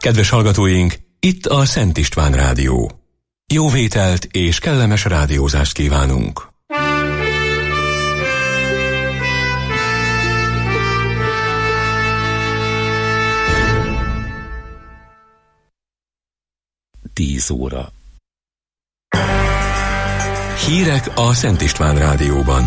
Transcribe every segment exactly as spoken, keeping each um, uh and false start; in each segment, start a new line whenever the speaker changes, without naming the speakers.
Kedves hallgatóink, itt a Szent István Rádió. Jó vételt és kellemes rádiózást kívánunk!
Tíz óra.
Hírek a Szent István Rádióban.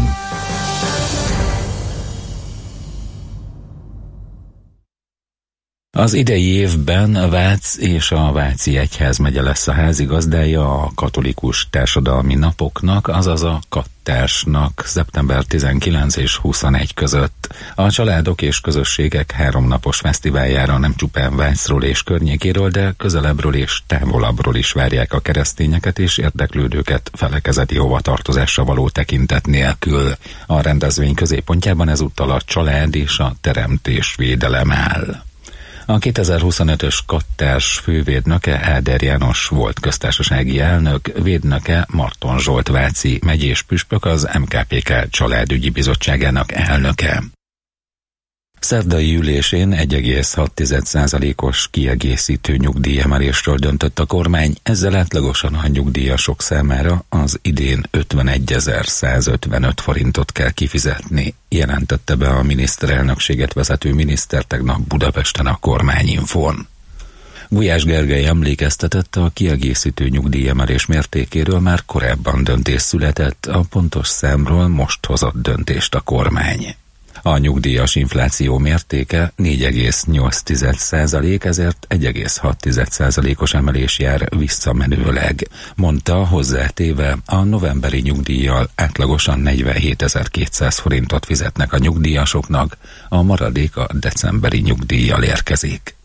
Az idei évben a Vác és a Váci Egyházmegye lesz a házigazdája a katolikus társadalmi napoknak, azaz a kattársnak szeptember tizenkilenc és huszonegy között. A családok és közösségek háromnapos fesztiváljára nem csupán Vácról és környékéről, de közelebbről és távolabbról is várják a keresztényeket és érdeklődőket felekezeti hovatartozásra való tekintet nélkül. A rendezvény középpontjában ezúttal a család és a teremtésvédelem áll. A kétezer-huszonötös kattárs fővédnöke Áder János volt köztársasági elnök, védnöke Marton Zsolt váci megyés püspök, az em ká pé ká családügyi bizottságának elnöke. Szerdai ülésén egy egész hat százalékos kiegészítő nyugdíjemelésről döntött a kormány, ezzel átlagosan a nyugdíjasok számára az idén ötvenegyezer-százötvenöt forintot kell kifizetni, jelentette be a miniszterelnökséget vezető miniszter tegnap Budapesten a Kormányinfón. Gulyás Gergely emlékeztetett, a kiegészítő nyugdíjemelés mértékéről már korábban döntés született, a pontos számról most hozott döntést a kormány. A nyugdíjas infláció mértéke négy egész nyolc százalék, ezért egy egész hat százalékos emelés jár visszamenőleg, mondta, hozzátéve, a novemberi nyugdíjjal átlagosan negyvenhétezer-kétszáz forintot fizetnek a nyugdíjasoknak, a maradék a decemberi nyugdíjjal érkezik.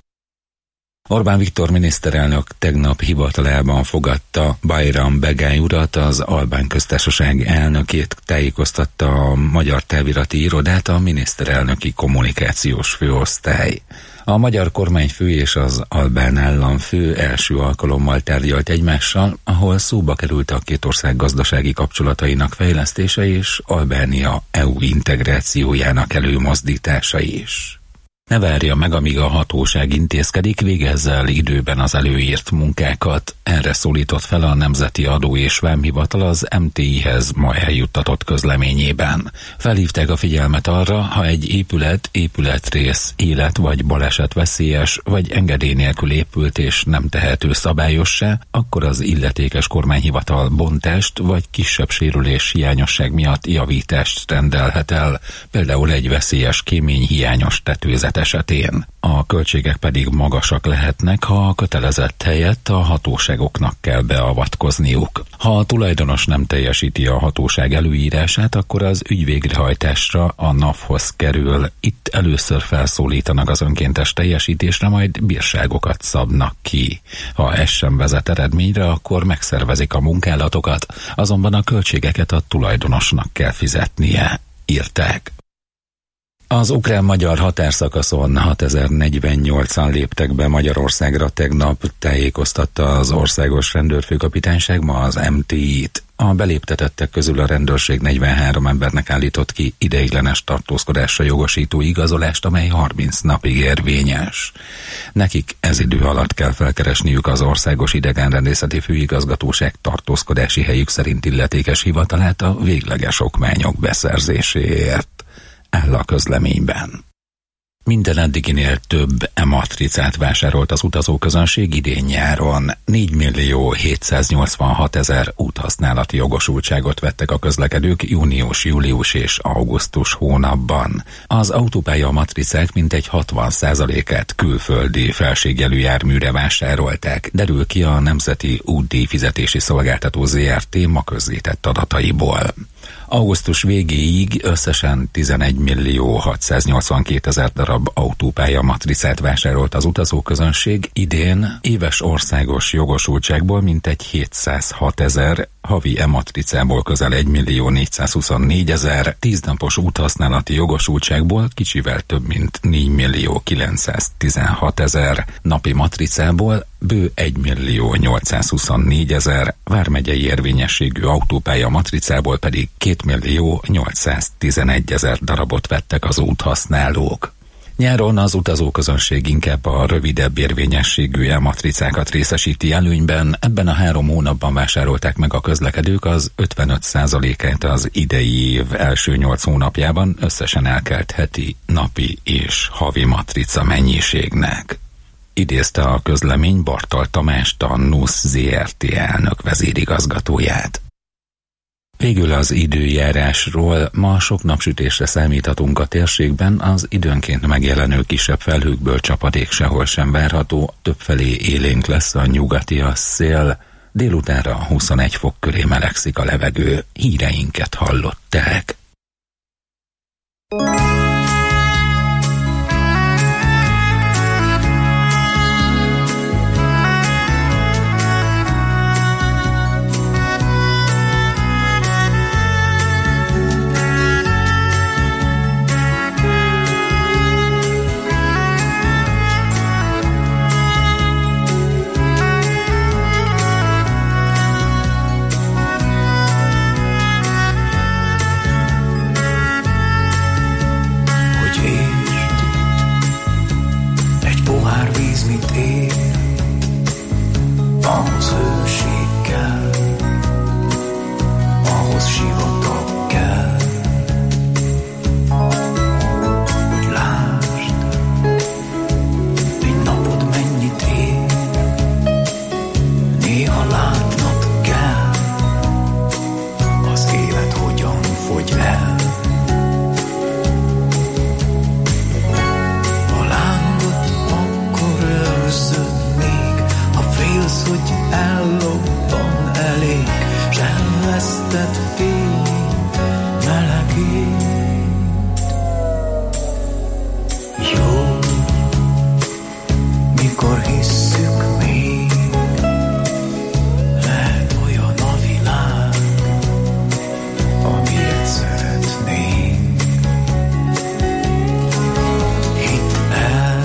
Orbán Viktor miniszterelnök tegnap hivatalában fogadta Bajram Begály urat, az Albán Köztársaság elnökét, tájékoztatta a Magyar Távirati Irodát a miniszterelnöki kommunikációs főosztály. A magyar kormányfő és az albán államfő első alkalommal tárgyalt egymással, ahol szóba került a két ország gazdasági kapcsolatainak fejlesztése és Albánia é u integrációjának előmozdítása is. Ne várja meg, amíg a hatóság intézkedik, végezze el időben az előírt munkákat. Erre szólított fel a Nemzeti Adó és Vámhivatal az em té i-hez ma eljuttatott közleményében. Felhívták a figyelmet arra, ha egy épület, épületrész, élet vagy baleset veszélyes, vagy engedély nélkül épült és nem tehető szabályossá, akkor az illetékes kormányhivatal bontást vagy kisebb sérülés hiányosság miatt javítást rendelhet el, például egy veszélyes kémény hiányos tetőzet esetén. A költségek pedig magasak lehetnek, ha a kötelezett helyett a hatóságoknak kell beavatkozniuk. Ha a tulajdonos nem teljesíti a hatóság előírását, akkor az ügy végrehajtásra a NAV-hoz kerül. Itt először felszólítanak az önkéntes teljesítésre, majd bírságokat szabnak ki. Ha ez sem vezet eredményre, akkor megszervezik a munkálatokat, azonban a költségeket a tulajdonosnak kell fizetnie, írták. Az ukrán-magyar határszakaszon hatezer-negyvennyolcan léptek be Magyarországra tegnap, tájékoztatta az Országos Rendőrfőkapitányság ma az em té i-t. A beléptetettek közül a rendőrség negyvenhárom embernek állított ki ideiglenes tartózkodásra jogosító igazolást, amely harminc napig érvényes. Nekik ez idő alatt kell felkeresniük az Országos Idegenrendészeti Főigazgatóság tartózkodási helyük szerint illetékes hivatalát a végleges okmányok beszerzéséért, áll a közleményben. Minden eddiginél több e-matricát vásárolt az utazóközönség idén nyáron. négy millió hétszáznyolcvanhat ezer úthasználati jogosultságot vettek a közlekedők június, július és augusztus hónapban. Az autópálya matricák mintegy hatvan százalékát külföldi felségjelű járműre vásárolták, derül ki a Nemzeti Útdíj Fizetési Szolgáltató zé er té ma közzétett adataiból. Augusztus végéig összesen tizenegy millió hatszáznyolcvankétezer darab autópálya matricát vásárolt az utazóközönség, idén éves országos jogosultságból mintegy hétszázhat ezer, havi e-matricából közel egy millió négyszázhuszonnégy ezer, tíznapos úthasználati jogosultságból kicsivel több mint négy millió kilencszáztizenhat ezer, napi matricából bő egy millió nyolcszázhuszonnégy ezer, vármegyei érvényességű autópálya matricából pedig két millió nyolcszáztizenegy ezer darabot vettek az úthasználók. Nyáron az utazóközönség inkább a rövidebb érvényességű e-matricákat részesíti előnyben, ebben a három hónapban vásárolták meg a közlekedők az ötvenöt százalékát az idei év első nyolc hónapjában összesen elkelt heti, napi és havi matrica mennyiségnek. Idézte a közlemény Bartal Tamást, a nusz zé er té elnök vezérigazgatóját. Végül az időjárásról. Ma sok napsütésre számíthatunk a térségben, az időnként megjelenő kisebb felhőkből csapadék sehol sem várható, többfelé élénk lesz a nyugati a szél, délutánra huszonegy fok köré melegszik a levegő. Híreinket hallották.
Ahhoz hőség kell, ahhoz sivatag kell, hogy lásd, egy napod mennyit ér, néha látnod kell, az élet hogyan fogy el. A lángot akkor őrzöd még, ha félsz, hogy ellobban elég, s elvesztett fény melegét. Jó, mikor hisszük még, lehet olyan a világ, amilyet szeretnénk. Hidd el,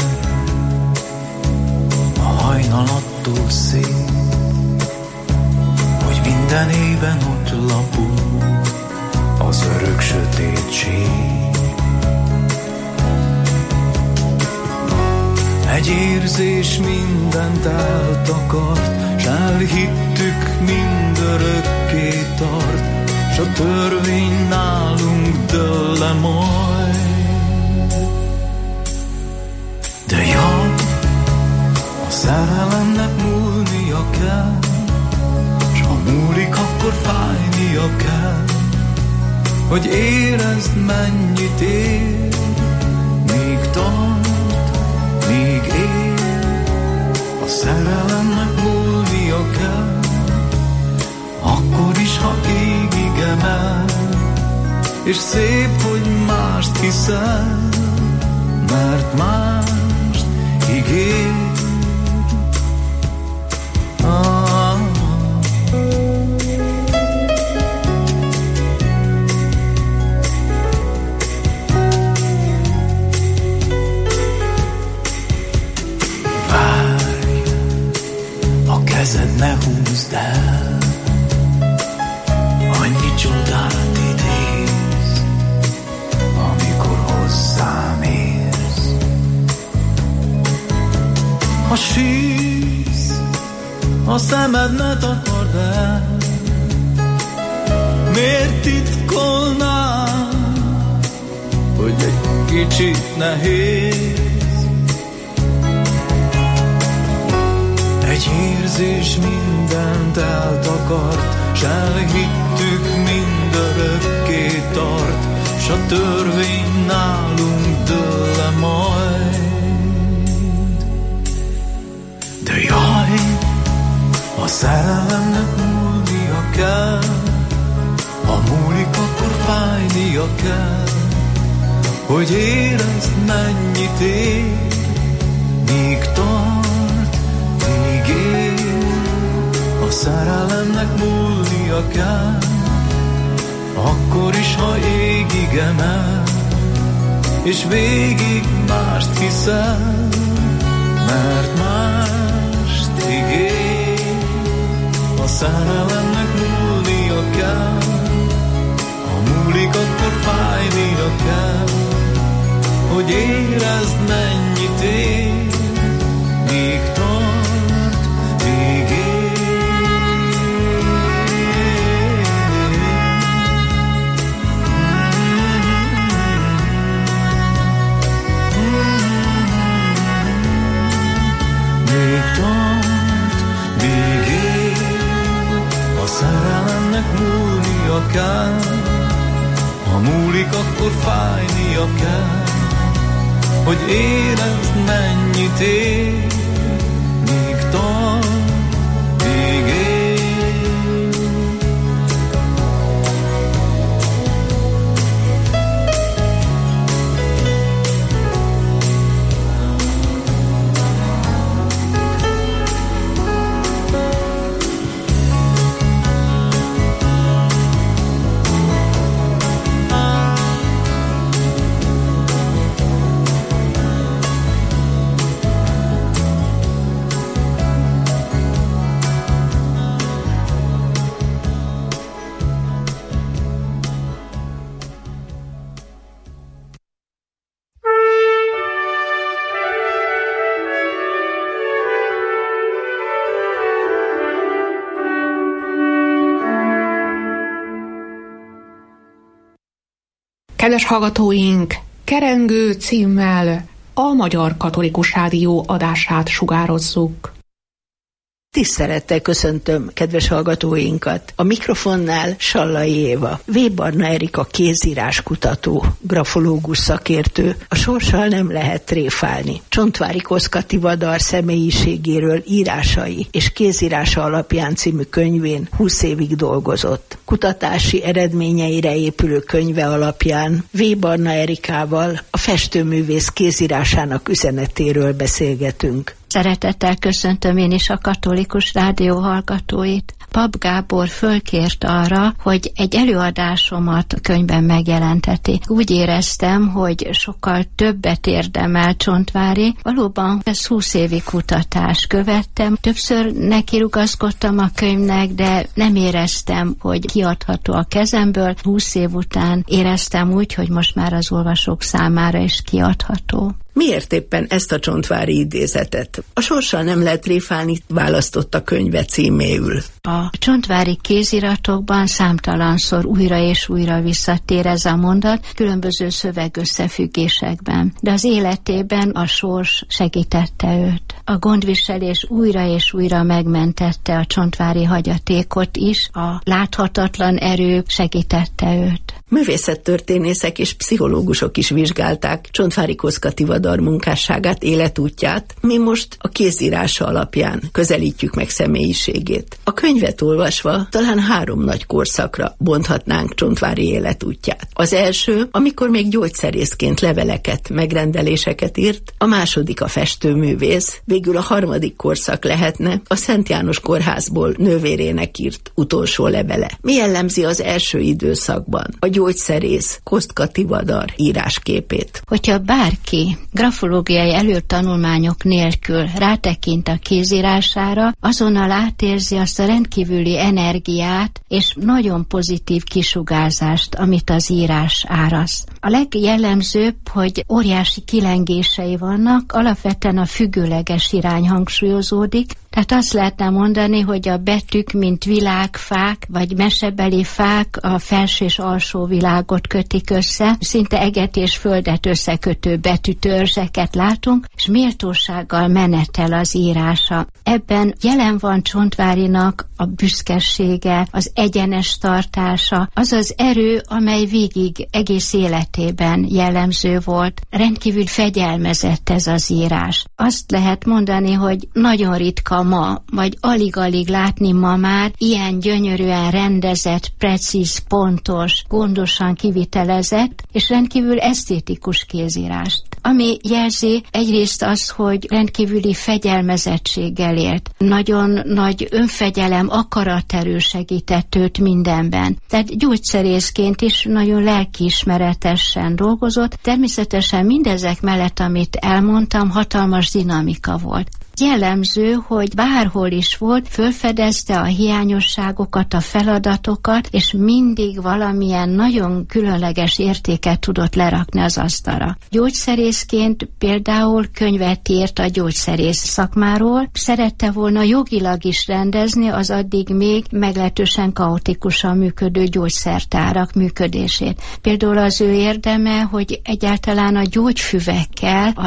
a hajnal attól szép, hogy minden éven ott lapul az örök sötétség. Egy érzés mindent eltakart, s elhittük mindörökké tart, s a törvény nálunk dől le majd. De jaj, a szerelemnek múlnia kell, s ha múlik, akkor fájnia kell, hogy érezd, mennyit ér, míg tart, míg ér. A szerelemnek múlnia kell, akkor is, ha égig emel, és szép, hogy mást hiszel, mert mást ígér. Ah. Várj, a kezed ne húzd el, annyi csodát idéz, amikor hozzám érsz. Ha sírsz, a szemed ne takard el, miért titkolnád, hogy egy kicsit nehéz. Egy érzés mindent eltakart, s elhittük mindörökké tart, s a törvény nálunk dől le majd. De jaj, a szerelemnek múlnia kell, ha múlik, akkor fájnia kell, hogy érezd, mennyit ér, míg tart, míg ér. A szerelemnek múlnia kell, akkor is, ha égig emel, és végig mást hiszel, mert mást ígér. A szerelemnek múlnia kell, ha múlik, akkor fájnia kell, hogy hogy érezd, mennyit ér, míg tart, míg ér. Még tart, míg ér, a szerelemnek múlnia kell. Ha múlik, akkor fájnia kell, hogy érezd, mennyit ér, míg tart, míg ér.
Kedves hallgatóink, Kerengő címmel a Magyar Katolikus Rádió adását sugározzuk.
Tisztelettel köszöntöm kedves hallgatóinkat. A mikrofonnál Sallai Éva, V. Barna Erika kézíráskutató, grafológus szakértő. A sorssal nem lehet tréfálni. Csontváry Kosztka Tivadar személyiségéről írásai és kézírása alapján című könyvén húsz évig dolgozott. Kutatási eredményeire épülő könyve alapján V. Barna Erikával a festőművész kézírásának üzenetéről beszélgetünk.
Szeretettel köszöntöm én is a Katolikus Rádió hallgatóit. Pap Gábor fölkért arra, hogy egy előadásomat könyvben megjelenteti. Úgy éreztem, hogy sokkal többet érdemel Csontváry. Valóban ez húsz évi kutatás követtem. Többször nekirugaszkodtam a könyvnek, de nem éreztem, hogy kiadható a kezemből. húsz év után éreztem úgy, hogy most már az olvasók számára is kiadható.
Miért éppen ezt a csontvári idézetet? A sorssal nem lehet tréfálni, választott a könyve címéül.
A csontvári kéziratokban számtalanszor újra és újra visszatér ez a mondat, különböző szövegösszefüggésekben. De az életében a sors segítette őt. A gondviselés újra és újra megmentette a csontvári hagyatékot is, a láthatatlan erő segítette őt.
Művészettörténészek és pszichológusok is vizsgálták Csontváry Kosztka Tivadar munkásságát, életútját. Mi most a kézírása alapján közelítjük meg személyiségét. A könyvet olvasva talán három nagy korszakra bonthatnánk Csontváry életútját. Az első, amikor még gyógyszerészként leveleket, megrendeléseket írt, a második a festőművész, végül a harmadik korszak lehetne a Szent János Kórházból nővérének írt utolsó levele. Mi jellemzi az első időszakban a gyógyszerész Kosztka Tivadar írásképét?
Hogyha bárki grafológiai előtanulmányok nélkül rátekint a kézírására, azonnal átérzi azt a rendkívüli energiát és nagyon pozitív kisugárzást, amit az írás áraszt. A legjellemzőbb, hogy óriási kilengései vannak, alapvetően a függőleges irány hangsúlyozódik, tehát azt lehetne mondani, hogy a betűk, mint világfák, vagy mesebeli fák a felső és alsó világot kötik össze, szinte eget és földet összekötő betűtörzseket látunk, és méltósággal menetel az írása. Ebben jelen van Csontvárynak a büszkesége, az egyenes tartása, az az erő, amely végig egész életében jellemző volt. Rendkívül fegyelmezett ez az írás. Azt lehet mondani, hogy nagyon ritka ma, vagy alig-alig látni ma már ilyen gyönyörűen rendezett, precíz, pontos, gondosan kivitelezett, és rendkívül esztétikus kézírást. Ami jelzi egyrészt az, hogy rendkívüli fegyelmezettséggel élt. Nagyon nagy önfegyelem, akaraterő segített őt mindenben. Tehát gyógyszerészként is nagyon lelkiismeretesen dolgozott. Természetesen mindezek mellett, amit elmondtam, hatalmas dinamika volt. Jellemző, hogy bárhol is volt, fölfedezte a hiányosságokat, a feladatokat, és mindig valamilyen nagyon különleges értéket tudott lerakni az asztalra. Gyógyszerészként például könyvet írt a gyógyszerész szakmáról, szerette volna jogilag is rendezni az addig még meglehetősen kaotikusan működő gyógyszertárak működését. Például az ő érdeme, hogy egyáltalán a gyógyfüvekkel, a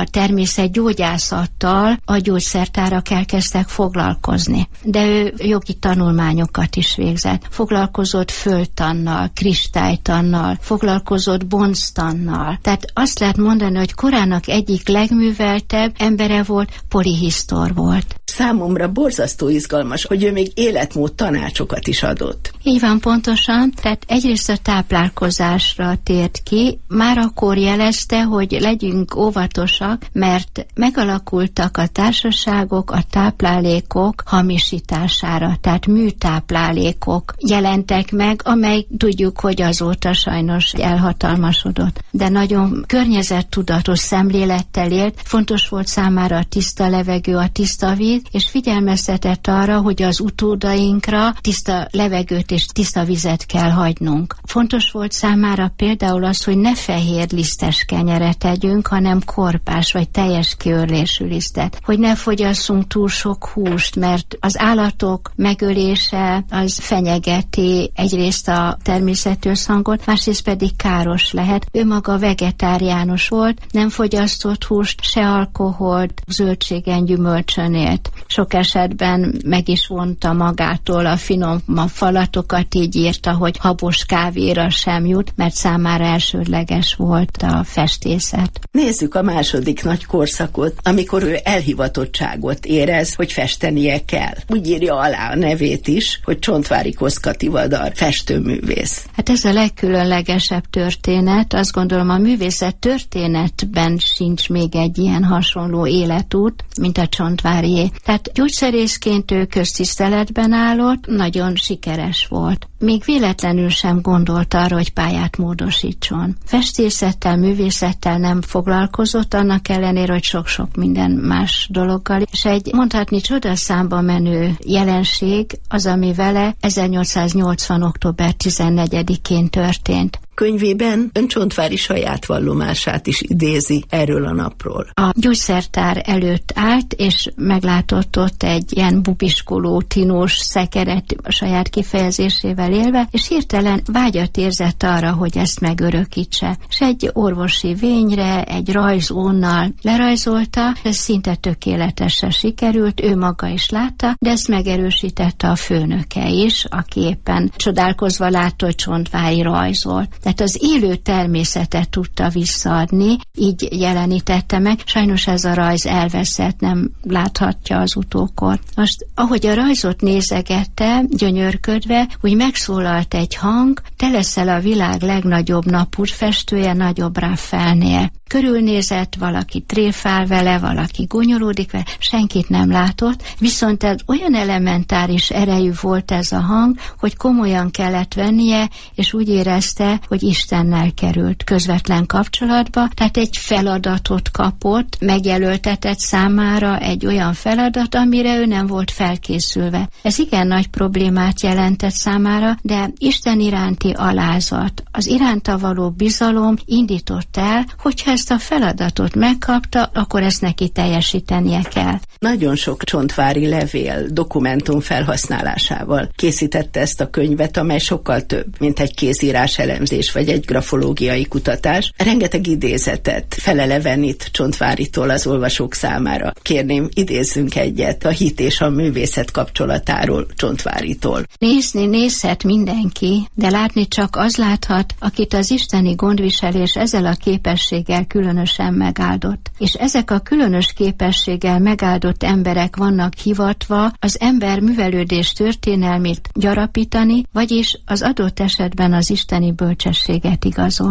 természetgyógyászattal a gyógyszertárak elkezdtek foglalkozni. De ő jogi tanulmányokat is végzett. Foglalkozott földtannal, kristálytannal, foglalkozott bonctannal. Tehát azt lehet mondani, hogy korának egyik legműveltebb embere volt, polihisztor volt.
Számomra borzasztó izgalmas, hogy ő még életmód tanácsokat is adott.
Így van, pontosan, tehát egyrészt a táplálkozásra tért ki, már akkor jelezte, hogy legyünk óvatosak, mert megalakultak a társaságok a táplálékok hamisítására, tehát műtáplálékok jelentek meg, amely tudjuk, hogy azóta sajnos elhatalmasodott. De nagyon környezettudatos szemlélettel élt, fontos volt számára a tiszta levegő, a tiszta víz, és figyelmeztetett arra, hogy az utódainkra tiszta levegőt és tiszta vizet kell hagynunk. Fontos volt számára például az, hogy ne fehér lisztes kenyeret tegyünk, hanem korpás vagy teljes kiörlésű lisztet. Hogy ne fogyasszunk túl sok húst, mert az állatok megölése az fenyegeti egyrészt a természetű összhangot, másrészt pedig káros lehet. Ő maga vegetáriánus volt, nem fogyasztott húst, se alkoholt, zöldségen, gyümölcsön élt. Sok esetben meg is vonta magától a finom falatokat, így írta, hogy habos kávéra sem jut, mert számára elsődleges volt a festészet.
Nézzük a második nagy korszakot, amikor ő elhivatottságot érez, hogy festenie kell. Úgy írja alá a nevét is, hogy Csontváry Kosztka Tivadar, festőművész.
Hát ez a legkülönlegesebb történet, azt gondolom a művészet történetben sincs még egy ilyen hasonló életút, mint a Csontváryé. Tehát gyógyszerészként ő köztiszteletben állott, nagyon sikeres volt. Még véletlenül sem gondolt arra, hogy pályát módosítson. Festészettel, művészettel nem foglalkozott, annak ellenére, hogy sok-sok minden más dologgal. És egy mondhatni csodaszámba menő jelenség az, ami vele ezernyolcszáznyolcvan. október tizennegyedikén történt.
Könyvében ön Csontváry saját vallomását is idézi erről a napról.
A gyógyszertár előtt állt, és meglátott ott egy ilyen bubiskoló, tinós szekeret a saját kifejezésével élve, és hirtelen vágyat érzett arra, hogy ezt megörökítse. És egy orvosi vényre, egy rajzónnal lerajzolta, ez szinte tökéletesen sikerült, ő maga is látta, de ezt megerősítette a főnöke is, aki éppen csodálkozva látta, hogy Csontváry rajzol. Tehát az élő természetet tudta visszaadni, így jelenítette meg. Sajnos ez a rajz elveszett, nem láthatja az utókor. Most, ahogy a rajzot nézegette, gyönyörködve, úgy megszólalt egy hang, te leszel a világ legnagyobb napúrfestője, nagyobb Raffaelnél. Körülnézett, valaki tréfál vele, valaki gonyolódik vele, senkit nem látott, viszont ez olyan elementáris erejű volt ez a hang, hogy komolyan kellett vennie, és úgy érezte, hogy Istennel került közvetlen kapcsolatba, tehát egy feladatot kapott, megjelöltetett számára egy olyan feladat, amire ő nem volt felkészülve. Ez igen nagy problémát jelentett számára, de Isten iránti alázat, az iránta való bizalom indított el, hogyha ezt a feladatot megkapta, akkor ezt neki teljesítenie kell.
Nagyon sok csontvári levél, dokumentum felhasználásával készítette ezt a könyvet, amely sokkal több, mint egy kézírás elemzés vagy egy grafológiai kutatás. Rengeteg idézetet felelevenít Csontvárytól az olvasók számára. Kérném, idézzünk egyet a hit és a művészet kapcsolatáról Csontvárytól.
Nézni nézhet mindenki, de látni csak az láthat, akit az isteni gondviselés ezzel a képességgel különösen megáldott. És ezek a különös képességgel megáldott emberek vannak hivatva az ember művelődés történelmét gyarapítani, vagyis az adott esetben az isteni bölcsességet igazolni.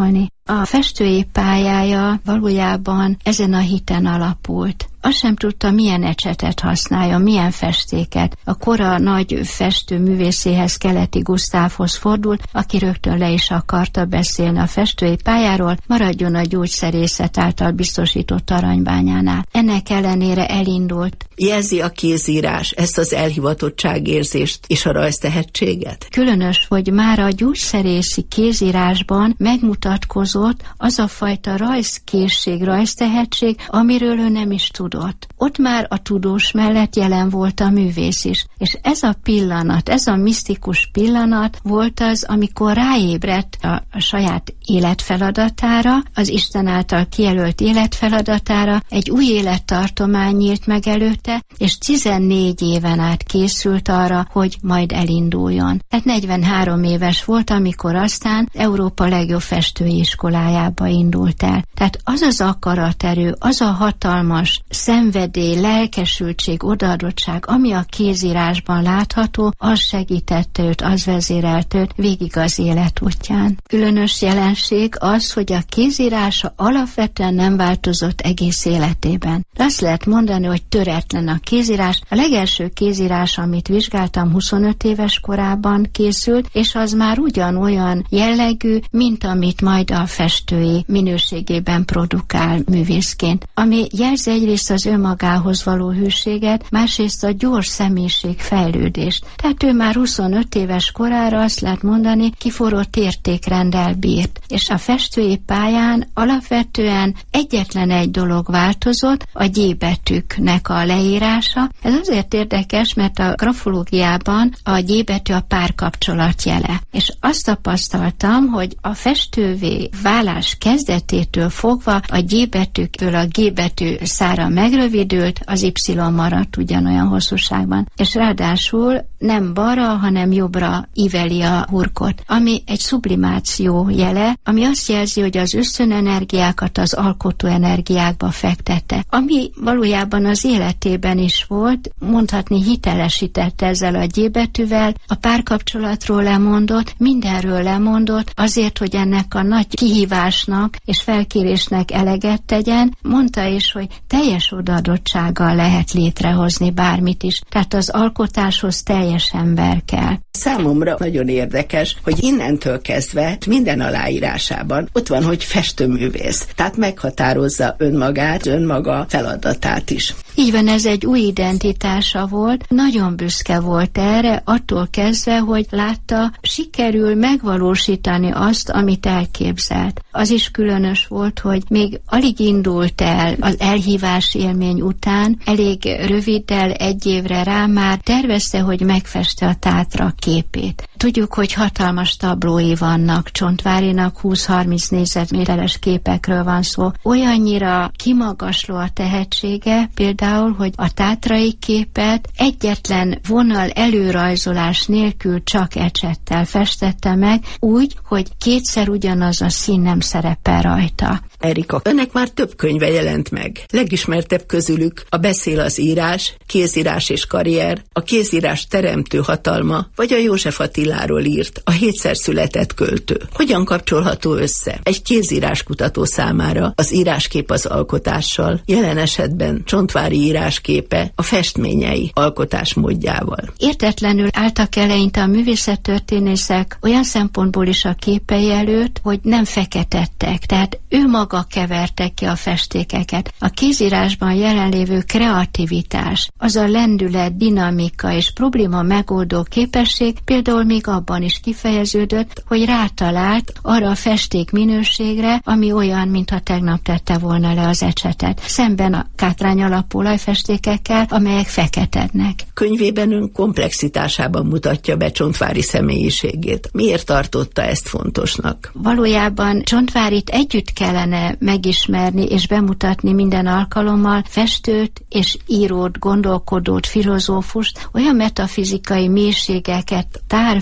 A festői pályája valójában ezen a hiten alapult. Azt sem tudta, milyen ecsetet használja, milyen festéket. A kora nagy festő művészéhez, Keleti Gusztávhoz fordult, aki rögtön le is akarta beszélni a festői pályáról, maradjon a gyógyszerészet által biztosított aranybányánál. Ennek ellenére elindult.
Jelzi a kézírás ezt az elhivatottságérzést és a rajztehetséget?
Különös, hogy már a gyógyszerészi kézírásban megmutatkozott az a fajta rajzkészség, rajztehetség, amiről ő nem is tudott. Ott már a tudós mellett jelen volt a művész is. És ez a pillanat, ez a misztikus pillanat volt az, amikor ráébredt a, a saját életfeladatára, az Isten által kijelölt életfeladatára, egy új élettartomány nyílt meg előtte, és tizennégy éven át készült arra, hogy majd elinduljon. Tehát negyvenhárom éves volt, amikor aztán Európa legjobb festői iskolájába indult el. Tehát az az akaraterő, az a hatalmas szenvedély, lelkesültség, odaadottság, ami a kézírásban látható, az segítette őt, az vezérelte őt végig az életútján. Különös jelenség az, hogy a kézírása alapvetően nem változott egész életében. Azt lehet mondani, hogy töretlen a kézírás. A legelső kézírás, amit vizsgáltam, huszonöt éves korában készült, és az már ugyanolyan jellegű, mint amit majd a festői minőségében produkál művészként. Ami jelzi egyrészt az önmagához való hűséget, másrészt a gyors személyiség fejlődést. Tehát ő már huszonöt éves korára azt lehet mondani, kiforrott értékrenddel bírt. És a festői pályán alapvetően egyetlen egy dolog változott, a gyébetűknek a leírása. Ez azért érdekes, mert a grafológiában a gyébetű a párkapcsolat jele. És azt tapasztaltam, hogy a festővé válás kezdetétől fogva a gyébetűkből a G betű szára megrövidült, az Y maradt ugyanolyan hosszúságban. És ráadásul nem balra, hanem jobbra íveli a hurkot, ami egy sublimáció jele, ami azt jelzi, hogy az ösztönenergiákat az alkotó energiákba fektette. Ami valójában az életében is volt, mondhatni hitelesítette ezzel a G betűvel, a párkapcsolatról lemondott, mindenről lemondott, azért, hogy ennek a nagy kihívásnak és felkérésnek eleget tegyen, mondta is, hogy teljes odaadottsággal lehet létrehozni bármit is. Tehát az alkotáshoz teljes ember kell.
Számomra nagyon érdekes, hogy innentől kezdve minden aláírásában ott van, hogy festőművész. Tehát meghatározza önmagát, önmaga feladatát is.
Így van, ez egy új identitása volt. Nagyon büszke volt erre, attól kezdve, hogy látta, sikerül megvalósítani azt, amit elképzelt. Az is különös volt, hogy még alig indult el az elhívás élmény után, elég röviddel, egy évre rá már tervezte, hogy megfeste a Tátra képét. Tudjuk, hogy hatalmas tablói vannak, Csontvárinak húsz-harminc négyzetméteres képekről van szó. Olyannyira kimagasló a tehetsége, például, hogy a tátrai képet egyetlen vonal előrajzolás nélkül csak ecsettel festette meg, úgy, hogy kétszer ugyanaz a szín nem szerepel rajta.
Erika, önnek már több könyve jelent meg. Legismertebb közülük a Beszél az írás, Kézírás és karrier, a kézírás teremtő hatalma, vagy a József Attiláról írt, a hétszer született költő. Hogyan kapcsolható össze egy kézírás kutató számára az íráskép az alkotással, jelen esetben Csontvári írásképe a festményei alkotásmódjával?
Értetlenül álltak eleinte a művészettörténészek olyan szempontból is a képei előtt, hogy nem feketettek, tehát ő maga keverte ki a festékeket. A kézírásban jelenlévő kreativitás, az a lendület, dinamika és probléma megoldó képesség például még abban is kifejeződött, hogy rátalált arra a festék minőségre, ami olyan, mintha tegnap tette volna le az ecsetet, szemben a kátrány alapú olajfestékekkel, amelyek feketednek.
Könyvében ön komplexitásában mutatja be Csontvári személyiségét. Miért tartotta ezt fontosnak?
Valójában Csontvárit együtt kellene megismerni és bemutatni minden alkalommal, festőt és írót, gondolkodót, filozófust, olyan metafizikai mélységeket tár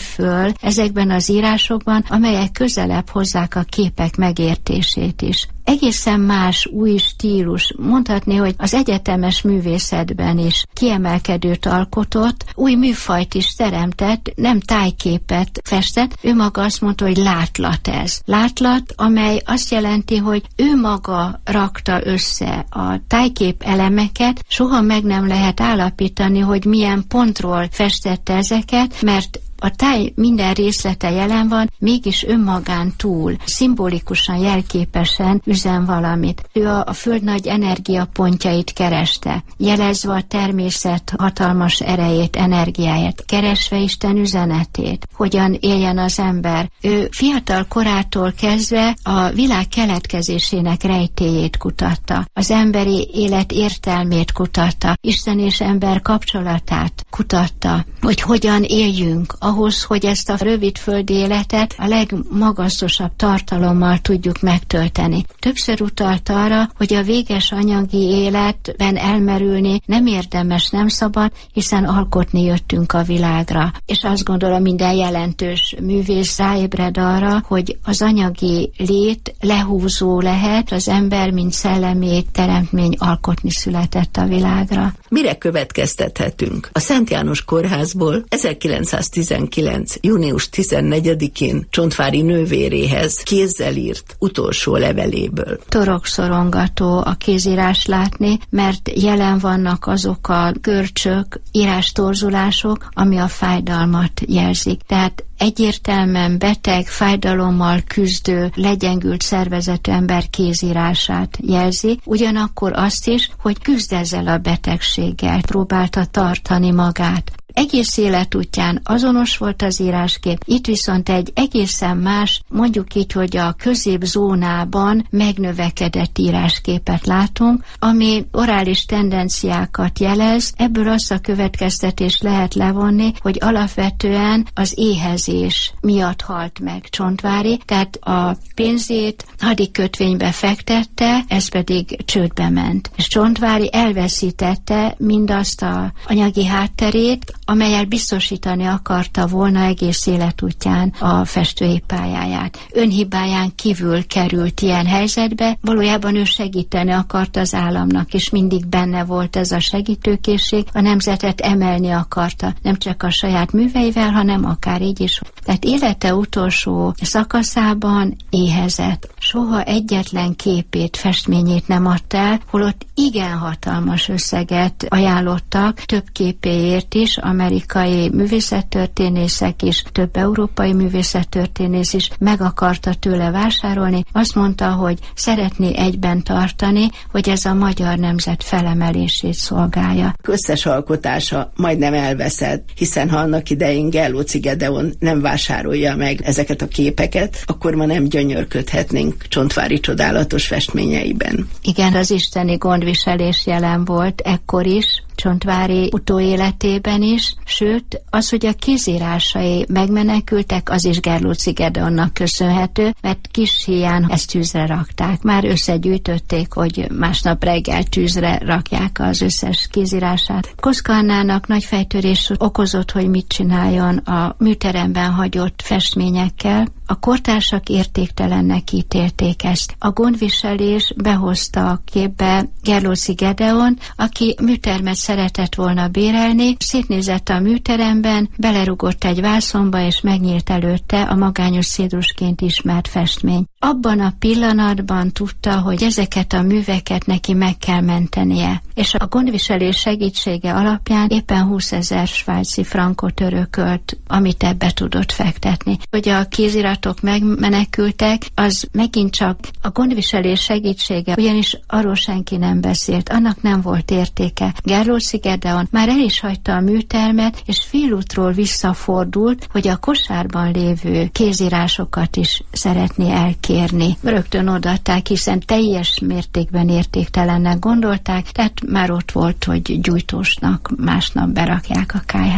föl ezekben az írásokban, amelyek közelebb hozzák a képek megértését is. Egészen más, új stílus, mondhatni, hogy az egyetemes művészetben is kiemelkedőt alkotott, új műfajt is teremtett, nem tájképet festett, ő maga azt mondta, hogy látlat ez. Látlat, amely azt jelenti, hogy ő maga rakta össze a tájkép elemeket, soha meg nem lehet állapítani, hogy milyen pontról festette ezeket, mert a táj minden részlete jelen van, mégis önmagán túl, szimbolikusan, jelképesen üzen valamit. Ő a, a Föld nagy energiapontjait kereste, jelezve a természet hatalmas erejét, energiáját, keresve Isten üzenetét, hogyan éljen az ember. Ő fiatal korától kezdve a világ keletkezésének rejtélyét kutatta, az emberi élet értelmét kutatta, Isten és ember kapcsolatát kutatta, hogy hogyan éljünk, ahhoz, hogy ezt a rövid földi életet a legmagasztosabb tartalommal tudjuk megtölteni. Többször utalt arra, hogy a véges anyagi életben elmerülni nem érdemes, nem szabad, hiszen alkotni jöttünk a világra. És azt gondolom, minden jelentős művész ráébred arra, hogy az anyagi lét lehúzó lehet, az ember, mint szellemi teremtmény alkotni született a világra.
Mire következtethetünk? A Szent János Kórházból ezerkilencszáztizenkilenc. június tizennegyedikén Csontváry nővéréhez kézzel írt utolsó leveléből.
Torokszorongató a kézírás látni, mert jelen vannak azok a görcsök, írástorzulások, ami a fájdalmat jelzik. Tehát egyértelműen beteg, fájdalommal küzdő, legyengült szervezetű ember kézírását jelzi, ugyanakkor azt is, hogy küzd ezzel a betegséggel, próbálta tartani magát. Egész életútján azonos volt az íráskép, itt viszont egy egészen más, mondjuk így, hogy a középzónában megnövekedett írásképet látunk, ami orális tendenciákat jelez, ebből azt a következtetést lehet levonni, hogy alapvetően az éhezés miatt halt meg Csontváry, tehát a pénzét hadikötvénybe fektette, ez pedig csődbe ment. És Csontváry elveszítette mindazt a anyagi hátterét, amelyel biztosítani akarta volna egész életútján a festői pályáját. Önhibáján kívül került ilyen helyzetbe, valójában ő segíteni akart az államnak, és mindig benne volt ez a segítőkészség, a nemzetet emelni akarta, nem csak a saját műveivel, hanem akár így is. Tehát élete utolsó szakaszában éhezett. Soha egyetlen képét, festményét nem adta el, holott igen hatalmas összeget ajánlottak, több képéért is, amerikai művészettörténészek is, több európai művészettörténész is meg akarta tőle vásárolni. Azt mondta, hogy szeretné egyben tartani, hogy ez a magyar nemzet felemelését szolgálja.
Összes alkotása majdnem elveszett, hiszen ha annak idején Gerlóczy Gedeon nem vásárolja meg ezeket a képeket, akkor ma nem gyönyörködhetnénk Csontváry csodálatos festményeiben.
Igen, az isteni gondviselés jelen volt ekkor is, Csontváry utóéletében is, sőt, az, hogy a kézírásai megmenekültek, az is Gerlóczy Gedeonnak köszönhető, mert kis híján ezt tűzre rakták. Már összegyűjtötték, hogy másnap reggel tűzre rakják az összes kézírását. Koszka Annának nagy fejtörés okozott, hogy mit csináljon a műteremben hagyott festményekkel. A kortársak értéktelennek ítélték ezt. A gondviselés behozta a képbe Gerlóczy Gedeon, aki műtermet szeretett volna bérelni, szétnézett a műteremben, belerugott egy vászonba, és megnyílt előtte a magányos cédrusként ismert festmény. Abban a pillanatban tudta, hogy ezeket a műveket neki meg kell mentenie, és a gondviselés segítsége alapján éppen húszezer svájci frankot örökölt, amit ebbe tudott fektetni. Hogy a kéziratok megmenekültek, az megint csak a gondviselés segítsége, ugyanis arról senki nem beszélt, annak nem volt értéke. Gerlóczy Gedeon már el is hagyta a műtermet, és félútról visszafordult, hogy a kosárban lévő kézírásokat is szeretné elkérni. Rögtön odaadták, hiszen teljes mértékben értéktelennek gondolták, tehát már ott volt, hogy gyújtósnak másnap berakják a kályhába.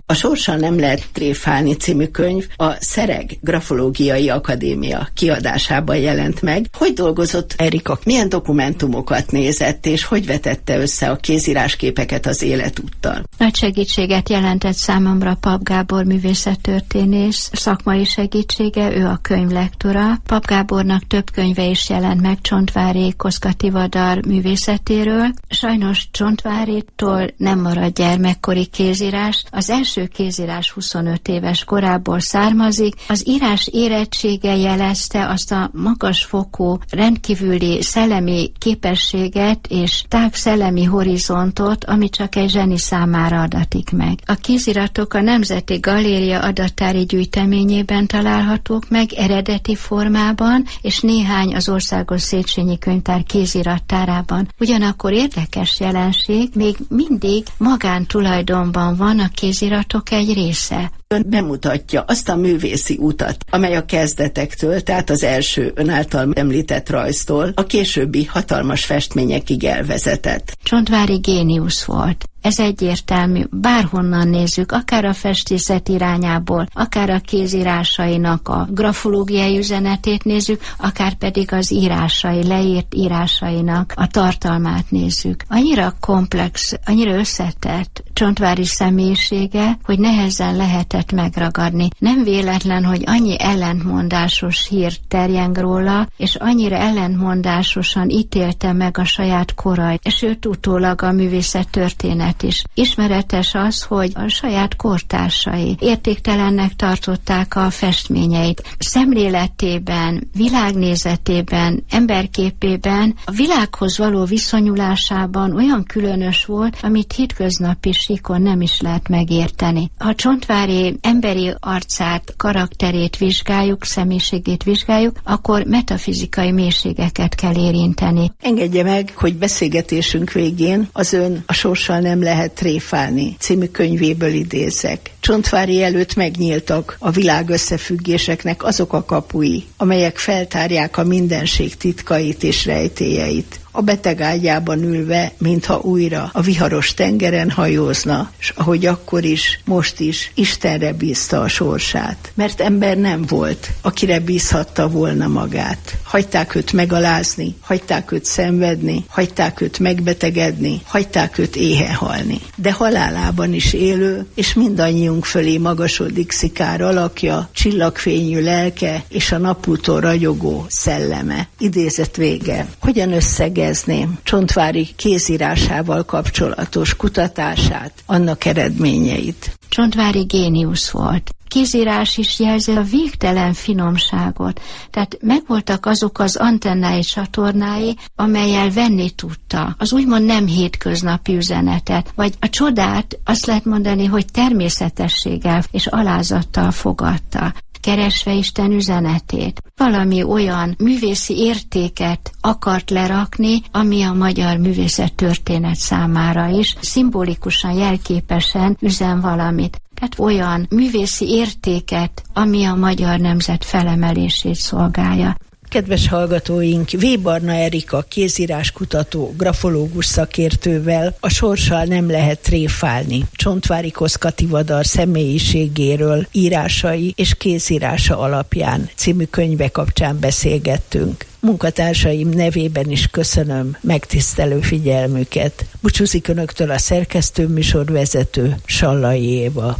A Sorssal nem lehet tréfálni című könyv a Szereg Grafológiai Akadémia kiadásában jelent meg. Hogy dolgozott Erika? Milyen dokumentumokat nézett, és hogy vetette össze a kézírásképeket az életúttal?
Nagy segítséget jelentett számomra Papp Gábor művészettörténész szakmai segítsége, ő a könyvlektora. Papp Gábornak több könyve is jelent meg Csontváry Koszka Tivadar művészetéről. Sajnos Csontvárytól nem marad gyermekkori kézírás. Az első kézírás huszonöt éves korából származik. Az írás érettsége jelezte azt a magasfokú, rendkívüli szellemi képességet és tág szellemi horizontot, ami csak egy zseni számára adatik meg. A kéziratok a Nemzeti Galéria adattári gyűjteményében találhatók meg eredeti formában, és néhány az Országos Széchenyi Könyvtár kézirattárában. Ugyanakkor érdekes jelenség, még mindig magántulajdonban van a kéziratok egy része.
Ön bemutatja azt a művészi utat, amely a kezdetektől, tehát az első ön által említett rajztól a későbbi hatalmas festményekig elvezetett.
Csontváry géniusz volt. Ez egyértelmű, bárhonnan nézzük, akár a festészet irányából, akár a kézírásainak a grafológiai üzenetét nézzük, akár pedig az írásai, leírt írásainak a tartalmát nézzük. Annyira komplex, annyira összetett Csontváry személyisége, hogy nehezen lehetett megragadni. Nem véletlen, hogy annyi ellentmondásos hír terjeng róla, és annyira ellentmondásosan ítélte meg a saját korai, sőt utólag a művészettörténet is. Ismeretes az, hogy a saját kortársai értéktelennek tartották a festményeit. Szemléletében, világnézetében, emberképében, a világhoz való viszonyulásában olyan különös volt, amit hétköznapi síkon nem is lehet megérteni. Ha Csontváry emberi arcát, karakterét vizsgáljuk, személyiségét vizsgáljuk, akkor metafizikai mélységeket kell érinteni.
Engedje meg, hogy beszélgetésünk végén az ön A Sorssal nem lehet tréfálni című könyvéből idézek. Csontváry előtt megnyíltak a világ összefüggéseknek azok a kapui, amelyek feltárják a mindenség titkait és rejtélyeit. A beteg ágyában ülve, mintha újra a viharos tengeren hajózna, s ahogy akkor is, most is Istenre bízta a sorsát. Mert ember nem volt, akire bízhatta volna magát. Hagyták őt megalázni, hagyták őt szenvedni, hagyták őt megbetegedni, hagyták őt éhen halni. De halálában is élő, és mindannyiunk fölé magasodik szikár alakja, csillagfényű lelke és a napúton ragyogó szelleme. Idézet vége. Hogyan összege Csontváry kézírásával kapcsolatos kutatását, annak eredményeit?
Csontváry géniusz volt. Kézírás is jelzi a végtelen finomságot. Tehát megvoltak azok az antennái, csatornái, amellyel venni tudta az úgymond nem hétköznapi üzenetet, vagy a csodát azt lehet mondani, hogy természetességgel és alázattal fogadta, keresve Isten üzenetét. Valami olyan művészi értéket akart lerakni, ami a magyar művészettörténet számára is szimbolikusan, jelképesen üzen valamit. Tehát olyan művészi értéket, ami a magyar nemzet felemelését szolgálja.
Kedves hallgatóink, V. Barna Erika kézíráskutató, grafológus szakértővel A Sorssal nem lehet tréfálni Csontváry Koszka Tivadar személyiségéről, írásai és kézírása alapján című könyve kapcsán beszélgettünk. Munkatársaim nevében is köszönöm megtisztelő figyelmüket. Búcsúzik önöktől a szerkesztő műsorvezető, Sallai Éva.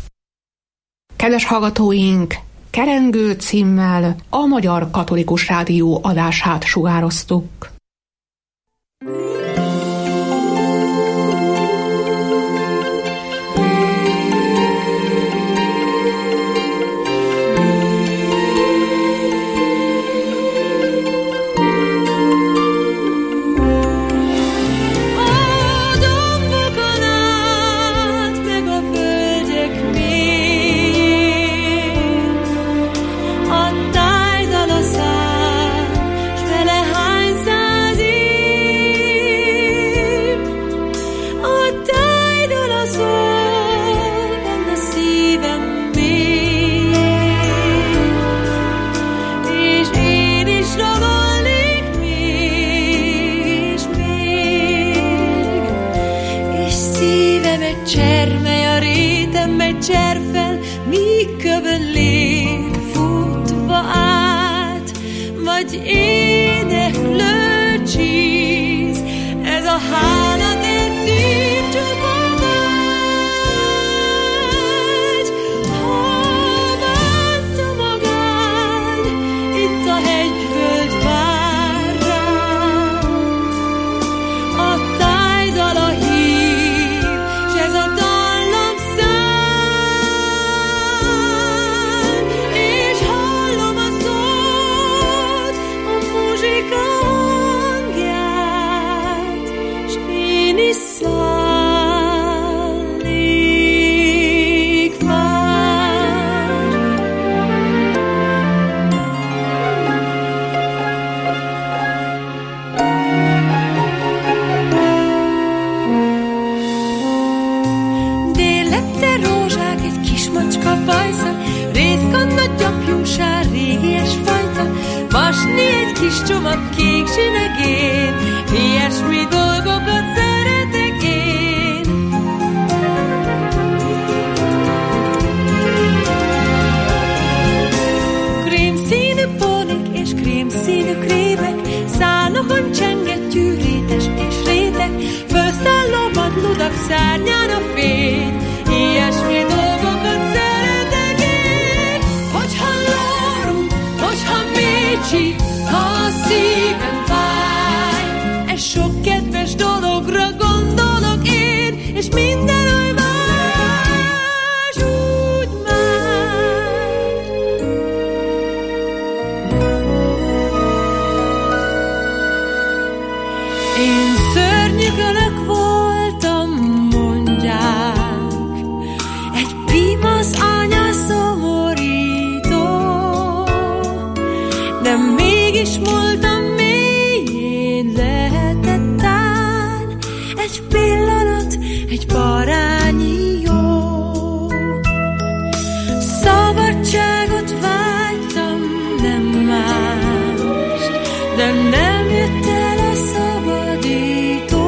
Kedves hallgatóink, Kerengő címmel a Magyar Katolikus Rádió adását sugároztuk.
Cserme a rétembe, cserme egy éneklő csíz, ez a hálátért szívcsukó vágy. Ha bánta magán, itt a hegyföld vár rám, a tájdala hív, s ez a dallam szál, és hallom a szót, a muzsika hangját, s én is szállik már. Délette rózsák, egy kis macska bajsza, rézkanna gyapjúsár, régies fajta, vasni egy kis csomag kék zsinegén, ilyesmi dolgokat szeretek én. Krémszínű pónik és krémszínű krémek, szálnokon csengettyű rétes és rétek, fölszálló vadludak szárnyán a fény, ilyesmi dolgokat szeretek én. Hogyha lórunk, hogyha mécsi, ha a szívem fáj, ez sok kedves dologra gondolok én, és minden oly más, úgy már. Én szörnyű gölök voltam, mondják, egy pimasz anya szomorító, de mégis múltam mélyén lehetett tán egy pillanat, egy parányi jó. Szabadságot vágytam, nem mást, de nem jött el a szabadító.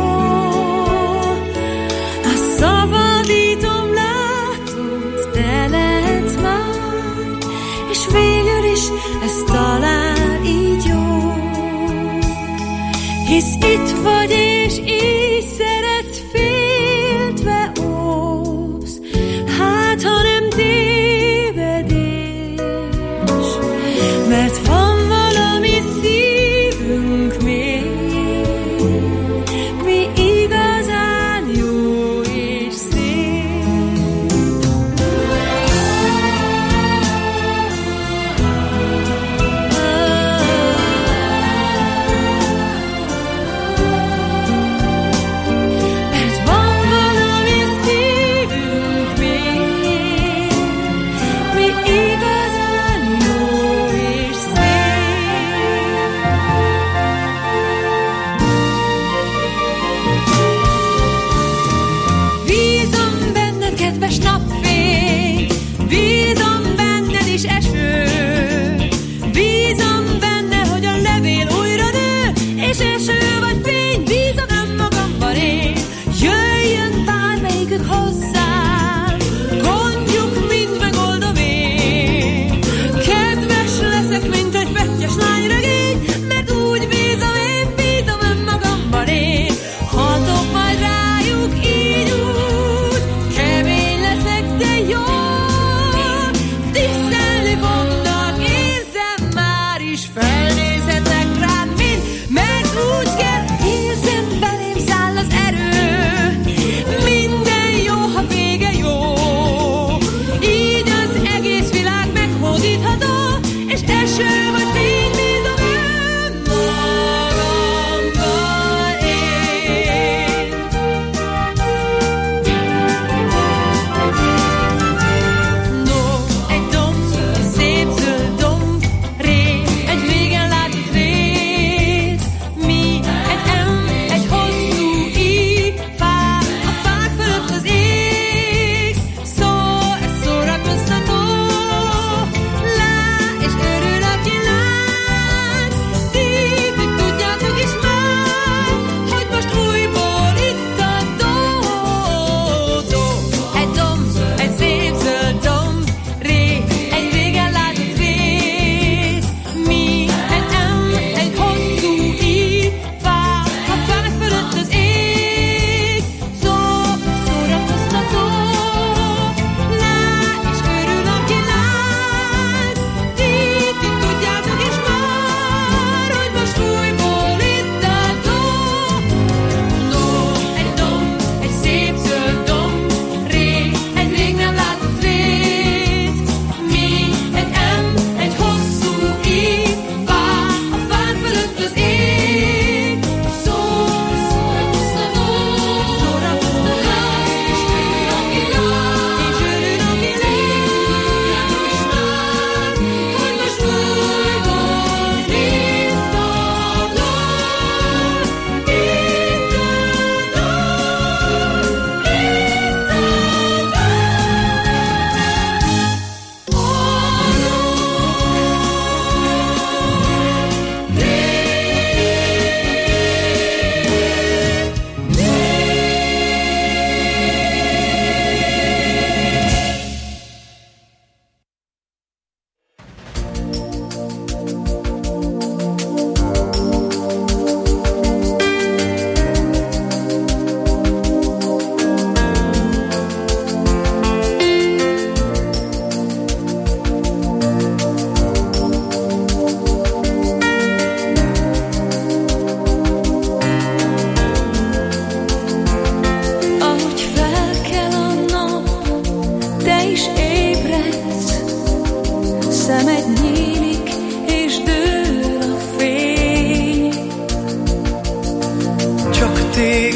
A szabadítom, látod, te lehetsz már, és végül is ez talán így jó. Hisz itt vagy és így szeretsz, féltve óvsz, hát ha nem tévedés, mert van valami szívünk mélyén, mi igazán jó és szép.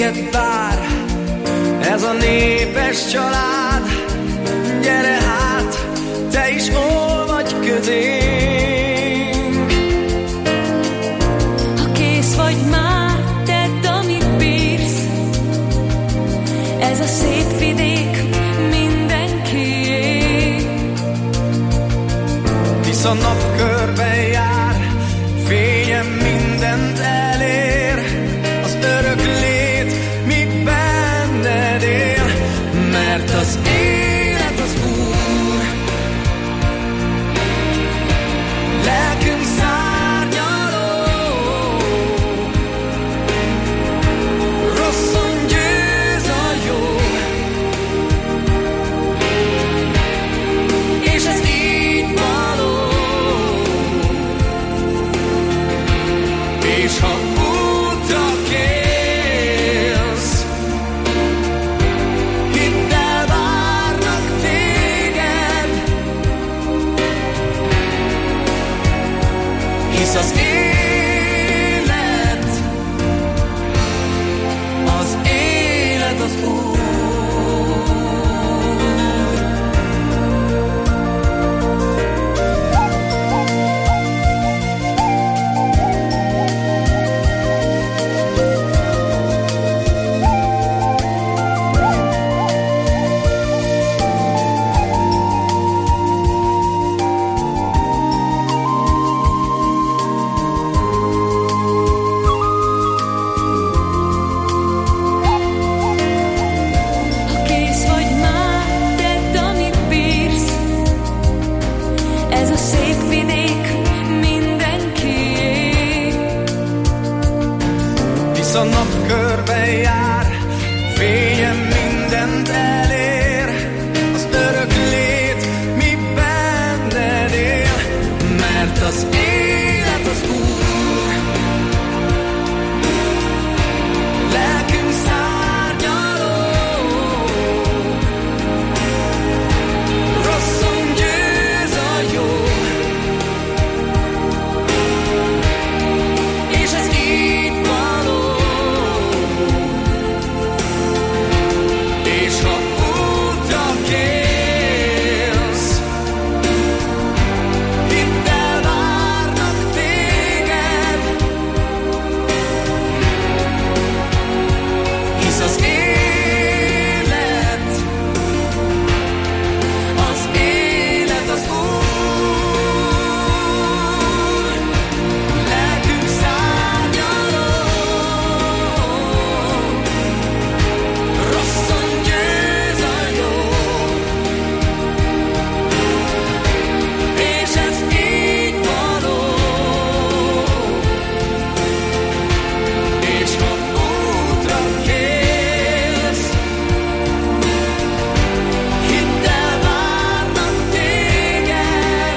téged vár ez a népes család. Gyere hát, te is olvadj közénk.
Ha kész vagy már, tedd, amit bírsz. Ez a szép vidék mindenkié.
Hisz a napkörben jár, fényem mindent elér. Az örök lét mi benned él, mert az élet az Úr. Lelkünk szárnyaló, rosszon győz a jó. És ez így való. És ha útra kérsz, hittel várnak téged, hisz az élet, az élet az Úr. Ha kész vagy már, tedd, amit bírsz. Ez a szép vidék mindenkié. Hisz a napkörben jár, fényem mindent elér. Az örök lét mi benned él, mert az élet az Úr. Lelkünk szárnyaló, rosszon győz a jó. És ez így való. És ha útra kérsz, hittel várnak téged, hisz az élet, az élet az Úr. Lelkünk szárnyaló, rosszon győz a jó. És ez így való. És ha útra kérsz, hittel várnak téged,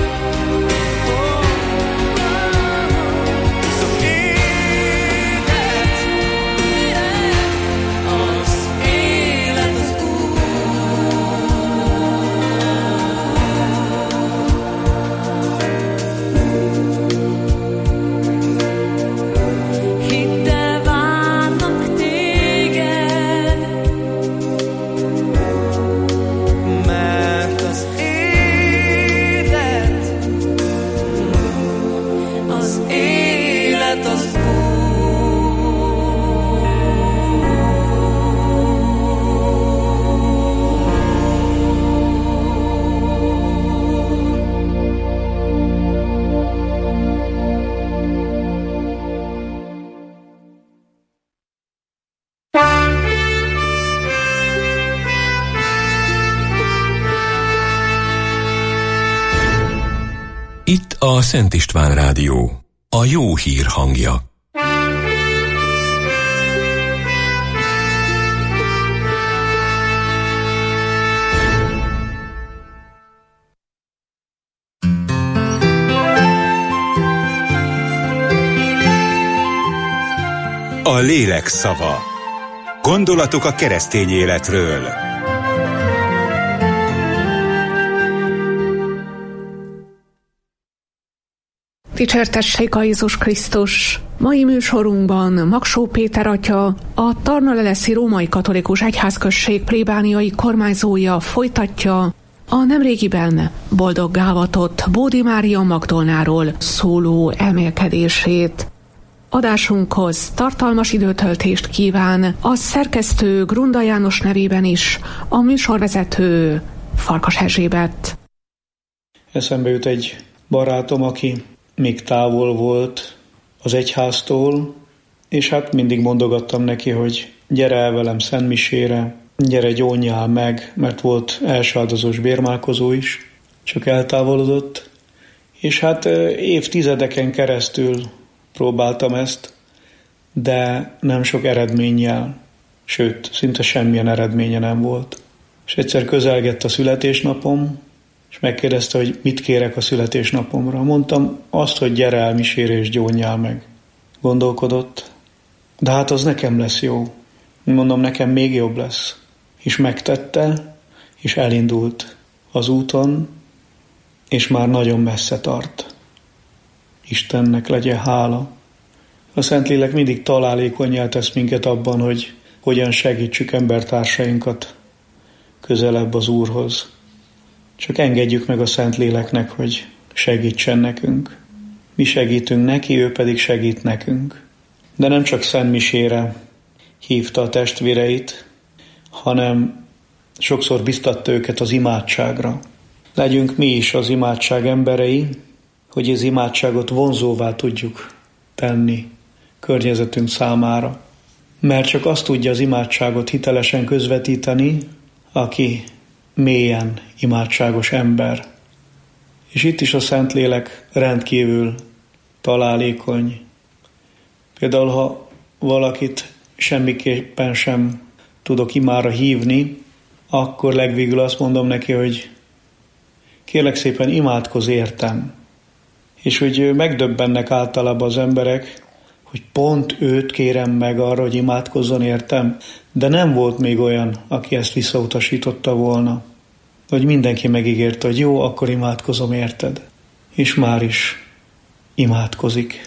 hisz az élet, az élet az Úr. Hittel várnak téged, mert az élet, az élet az Úr.
Itt a Szent István Rádió, a jó hír hangja.
A lélek szava. Gondolatok a keresztény életről.
Dicsértessék a Jézus Krisztus! Mai műsorunkban Magsó Péter atya, a Tarnaleleszi Római Katolikus Egyházközség plébániai kormányzója folytatja a nemrégiben boldoggá avatott Bódi Mária Magdolnáról szóló elmélkedését. Adásunkhoz tartalmas időtöltést kíván a szerkesztő Grunda János nevében is a műsorvezető Farkas Erzsébet.
Eszembe jut egy barátom, aki még távol volt az egyháztól, és hát mindig mondogattam neki, hogy gyere el velem szentmisére, gyere gyónjál meg, mert volt elsáldozós bérmálkozó is, csak eltávolodott, és hát évtizedeken keresztül próbáltam ezt, de nem sok eredménnyel, sőt, szinte semmilyen eredménye nem volt. És egyszer közelgett a születésnapom, és megkérdezte, hogy mit kérek a születésnapomra. Mondtam azt, hogy gyere el misére és gyónjál meg. Gondolkodott, de hát az nekem lesz jó. Mondom, nekem még jobb lesz. És megtette, és elindult az úton, és már nagyon messze tart. Istennek legyen hála. A Szentlélek mindig találékonnyá tesz minket abban, hogy hogyan segítsük embertársainkat közelebb az Úrhoz. Csak engedjük meg a Szentléleknek, hogy segítsen nekünk. Mi segítünk neki, ő pedig segít nekünk. De nem csak szentmisére hívta a testvéreit, hanem sokszor biztatta őket az imádságra. Legyünk mi is az imádság emberei, hogy az imádságot vonzóvá tudjuk tenni környezetünk számára. Mert csak azt tudja az imádságot hitelesen közvetíteni, aki mélyen imádságos ember. És itt is a Szentlélek rendkívül találékony. Például, ha valakit semmiképpen sem tudok imára hívni, akkor legvégül azt mondom neki, hogy kérlek szépen imádkozz értem. És hogy megdöbbennek általában az emberek, hogy pont őt kérem meg arra, hogy imádkozzon értem, de nem volt még olyan, aki ezt visszautasította volna. Hogy mindenki megígérte, hogy jó, akkor imádkozom érted. És már is imádkozik.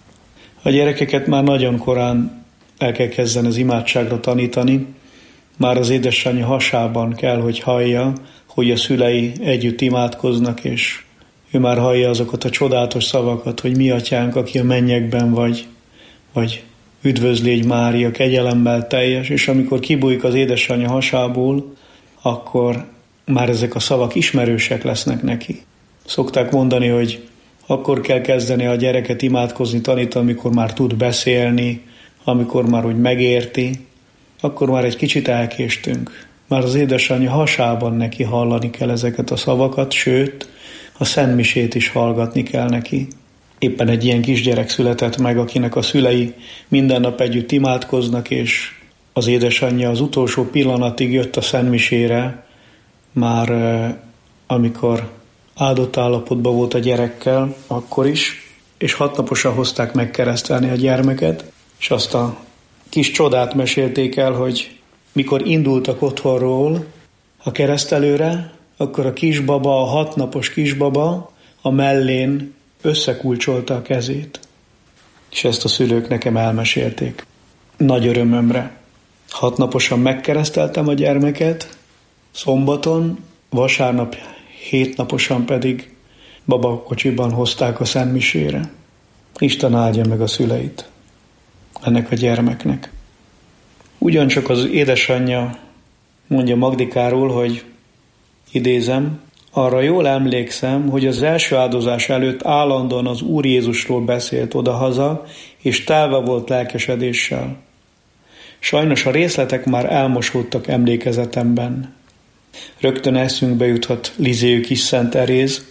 A gyerekeket már nagyon korán el kell kezdeni az imádságra tanítani, már az édesanyja hasában kell, hogy hallja, hogy a szülei együtt imádkoznak, és ő már hallja azokat a csodálatos szavakat, hogy mi atyánk, aki a mennyekben vagy, vagy üdvözlégy Mária, kegyelemmel teljes, és amikor kibújik az édesanyja hasából, akkor már ezek a szavak ismerősek lesznek neki. Szokták mondani, hogy akkor kell kezdeni a gyereket imádkozni, tanítani, amikor már tud beszélni, amikor már úgy megérti, akkor már egy kicsit elkéstünk. Már az édesanyja hasában neki hallani kell ezeket a szavakat, sőt, a szentmisét is hallgatni kell neki. Éppen egy ilyen kisgyerek született meg, akinek a szülei minden nap együtt imádkoznak, és az édesanyja az utolsó pillanatig jött a szentmisére, már amikor áldott állapotban volt a gyerekkel, akkor is, és hatnaposan hozták megkeresztelni a gyermeket, és azt a kis csodát mesélték el, hogy mikor indultak otthonról a keresztelőre, akkor a kisbaba, a hatnapos kisbaba a mellén összekulcsolta a kezét. És ezt a szülők nekem elmesélték. Nagy örömömre. Hatnaposan megkereszteltem a gyermeket, szombaton, vasárnap hétnaposan pedig babakocsiban hozták a szentmisére. Isten áldja meg a szüleit ennek a gyermeknek. Ugyancsak az édesanyja mondja Magdikáról, hogy idézem, arra jól emlékszem, hogy az első áldozás előtt állandóan az Úr Jézusról beszélt odahaza, és telve volt lelkesedéssel. Sajnos a részletek már elmosódtak emlékezetemben. Rögtön eszünkbe juthat Lizéő kis Szent Teréz,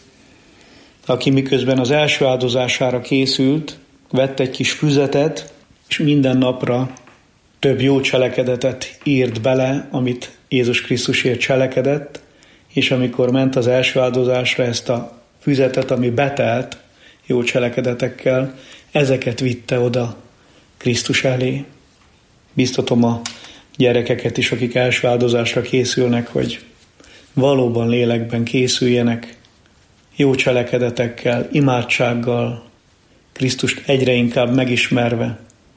aki miközben az első áldozására készült, vett egy kis füzetet, és minden napra több jó cselekedetet írt bele, amit Jézus Krisztusért cselekedett, és amikor ment az első áldozásra, ezt a füzetet, ami betelt jó cselekedetekkel, ezeket vitte oda Krisztus elé. Biztatom a gyerekeket is, akik első áldozásra készülnek, hogy valóban lélekben készüljenek, jó cselekedetekkel, imádsággal, Krisztust egyre inkább megismerve,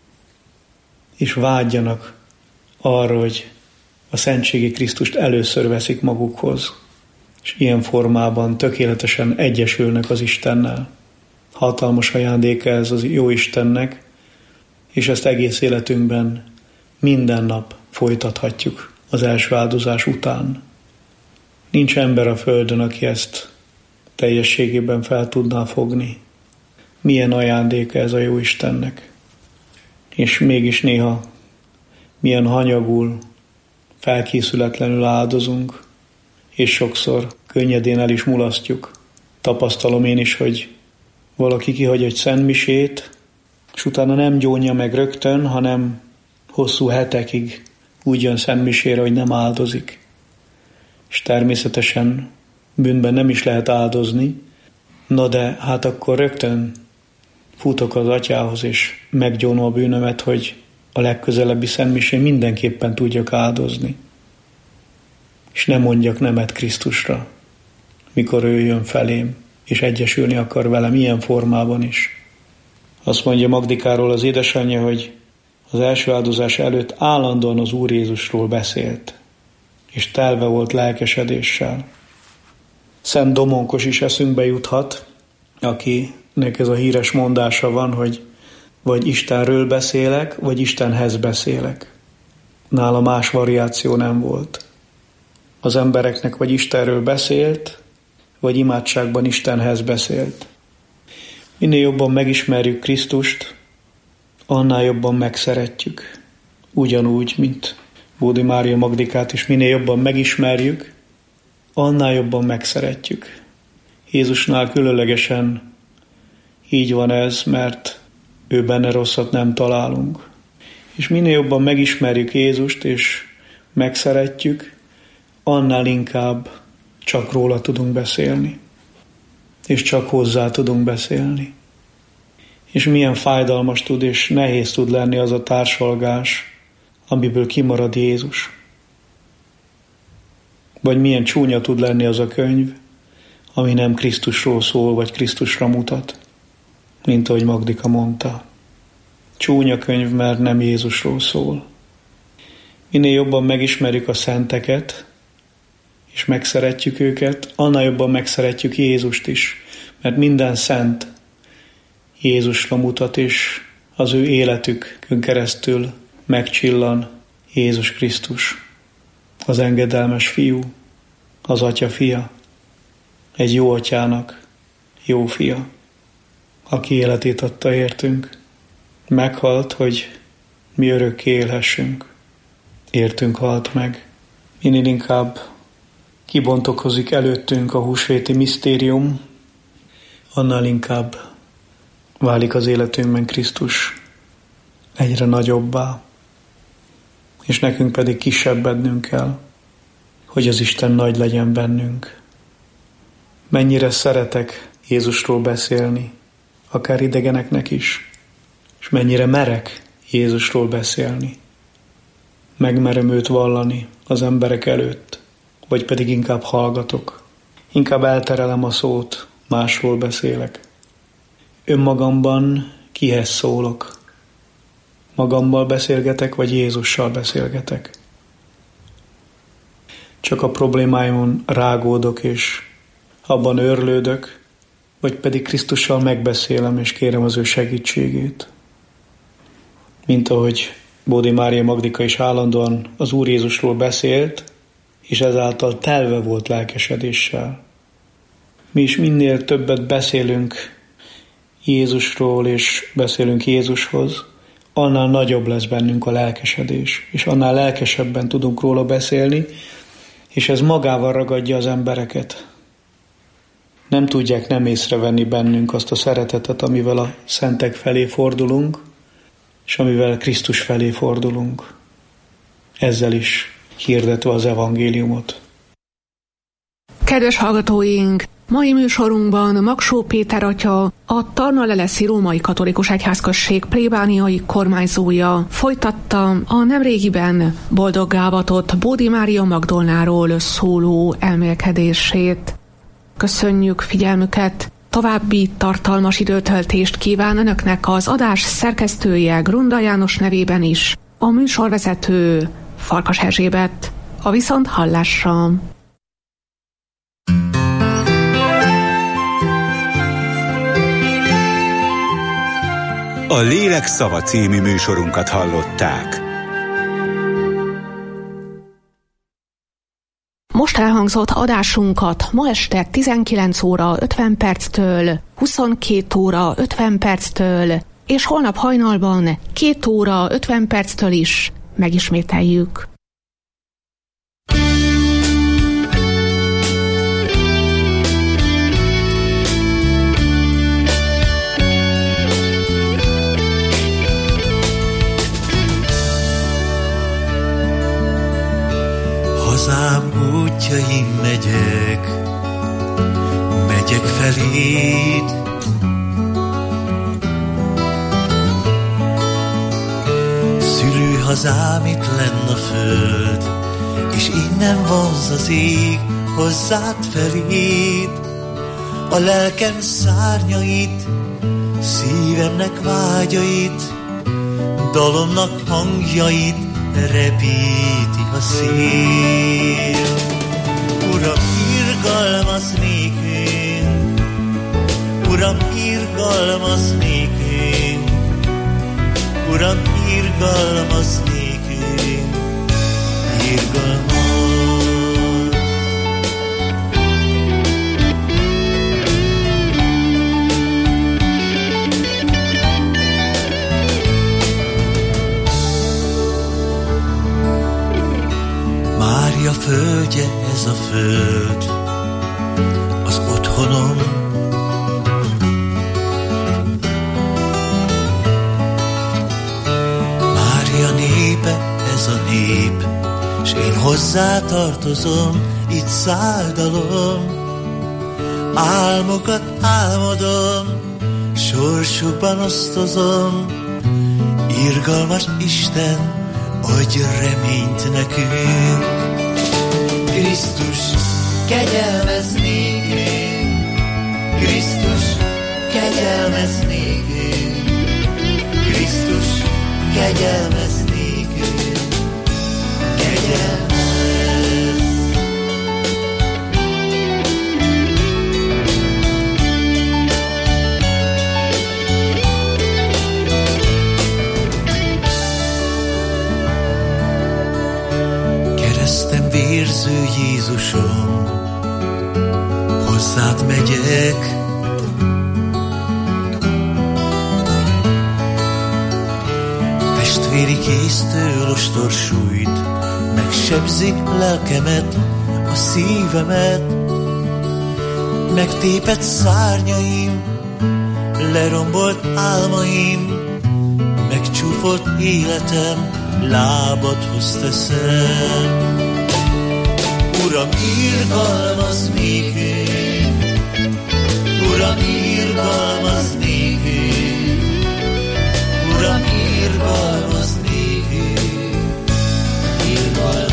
és vágyjanak arra, hogy a szentségi Krisztust először veszik magukhoz, és ilyen formában tökéletesen egyesülnek az Istennel. Hatalmas ajándéka ez az jó Istennek, és ezt egész életünkben minden nap folytathatjuk az első áldozás után. Nincs ember a földön, aki ezt teljességében fel tudná fogni. Milyen ajándéka ez a jó Istennek. És mégis néha milyen hanyagul, felkészületlenül áldozunk, és sokszor könnyedén el is mulasztjuk. Tapasztalom én is, hogy valaki kihagy egy szentmisét, és utána nem gyónja meg rögtön, hanem hosszú hetekig úgy jön szentmisére, hogy nem áldozik. És természetesen bűnben nem is lehet áldozni, na de hát akkor rögtön futok az atyához, és meggyónom a bűnömet, hogy a legközelebbi szentmisén mindenképpen tudjak áldozni. És nem mondjak nemet Krisztusra, mikor ő jön felém, és egyesülni akar velem ilyen formában is. Azt mondja Magdikáról az édesanyja, hogy az első áldozás előtt állandóan az Úr Jézusról beszélt, és telve volt lelkesedéssel. Szent Domonkos is eszünkbe juthat, akinek ez a híres mondása van, hogy vagy Istenről beszélek, vagy Istenhez beszélek. Nála más variáció nem volt. Az embereknek vagy Istenről beszélt, vagy imádságban Istenhez beszélt. Minél jobban megismerjük Krisztust, annál jobban megszeretjük. Ugyanúgy, mint Bódi Mária Magdikát is minél jobban megismerjük, annál jobban megszeretjük. Jézusnál különlegesen így van ez, mert ő benne rosszat nem találunk. És minél jobban megismerjük Jézust és megszeretjük, annál inkább csak róla tudunk beszélni. És csak hozzá tudunk beszélni. És milyen fájdalmas tud és nehéz tud lenni az a társalgás, amiből kimarad Jézus. Vagy milyen csúnya tud lenni az a könyv, ami nem Krisztusról szól, vagy Krisztusra mutat, mint ahogy Magdika mondta. Csúnya könyv, mert nem Jézusról szól. Minél jobban megismerjük a szenteket, és megszeretjük őket, annál jobban megszeretjük Jézust is, mert minden szent Jézusra mutat, és az ő életükön keresztül megcsillan Jézus Krisztus, az engedelmes fiú, az atya fia, egy jó atyának jó fia, aki életét adta értünk. Meghalt, hogy mi örökké élhessünk. Értünk halt meg. Minél inkább kibontakozik előttünk a húsvéti misztérium, annál inkább válik az életünkben Krisztus egyre nagyobbá, és nekünk pedig kisebbednünk kell, hogy az Isten nagy legyen bennünk. Mennyire szeretek Jézusról beszélni, akár idegeneknek is, és mennyire merek Jézusról beszélni. Megmerem őt vallani az emberek előtt, vagy pedig inkább hallgatok. Inkább elterelem a szót, másról beszélek. Önmagamban kihez szólok? Magammal beszélgetek, vagy Jézussal beszélgetek? Csak a problémáimon rágódok, és abban őrlődök, vagy pedig Krisztussal megbeszélem, és kérem az ő segítségét. Mint ahogy Bódi Mária Magdika is állandóan az Úr Jézusról beszélt, és ezáltal telve volt lelkesedéssel. Mi is minél többet beszélünk Jézusról, és beszélünk Jézushoz, annál nagyobb lesz bennünk a lelkesedés, és annál lelkesebben tudunk róla beszélni, és ez magával ragadja az embereket. Nem tudják nem észrevenni bennünk azt a szeretetet, amivel a szentek felé fordulunk, és amivel Krisztus felé fordulunk. Ezzel is hirdetve az evangéliumot.
Kedves hallgatóink! Mai műsorunkban Magsó Péter atya, a Tarnaleleszi Római Katolikus Egyházközség plébániai kormányzója folytatta a nemrégiben boldoggá avatott Bódi Mária Magdolnáról szóló elmélkedését. Köszönjük figyelmüket! További tartalmas időtöltést kíván önöknek az adás szerkesztője Grunda János nevében is, a műsorvezető Farkas Erzsébet. A viszont hallásra!
A Lélek szava című műsorunkat hallották.
Most elhangzott adásunkat ma este tizenkilenc óra ötven perctől, huszonkét óra ötven perctől, és holnap hajnalban két óra ötven perctől is megismételjük.
Hazám útjaim megyek, megyek feléd. Szülőhazám itt lenn a föld, és innen vonz az ég hozzád feléd. A lelkem szárnyait, szívemnek vágyait, dalomnak hangjait repíti a szél. Uram, irgalmaz nékünk, Uram, irgalmaz nékünk, Uram, irgalmaz nékünk, irgalmaz. Mária földje ez a föld, az otthonom. Mária népe ez a nép, s én hozzá tartozom, itt száldalom. Álmokat álmodom, sorsukban osztozom, irgalmas Isten, adj reményt nekünk. Krisztus, kegyelmez nékünk, Krisztus, kegyelmez nékünk, Krisztus, kegyelmez nékünk, kegyelmez. Keresztem vérző Jézusom, hozzád megyek. Testvéri kéztől ostor sújt, megsebzi lelkemet, a szívemet. Megtépett szárnyaim, lerombolt álmaim, megcsúfolt életem, lábadhoz teszem. Uram, irgalmaz nékünk, Uram, irgalmaz nékünk, Uram, irgalmaz nékünk, irgalmaz.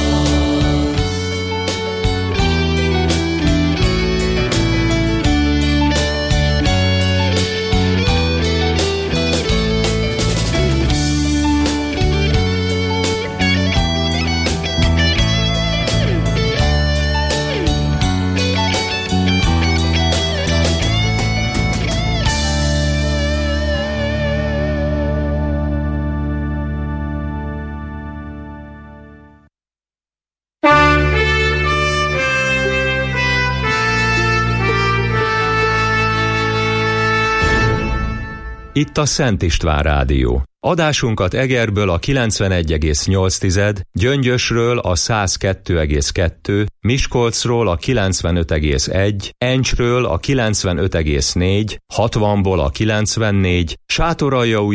Itt a Szent István Rádió. Adásunkat Egerből a kilencvenegy egész nyolc, Gyöngyösről a száz kettő egész kettő, Miskolcról a kilencvenöt egész egy, Encsről a kilencvenöt egész négy, hatvanból a kilencvennégy, Sátoraljaúj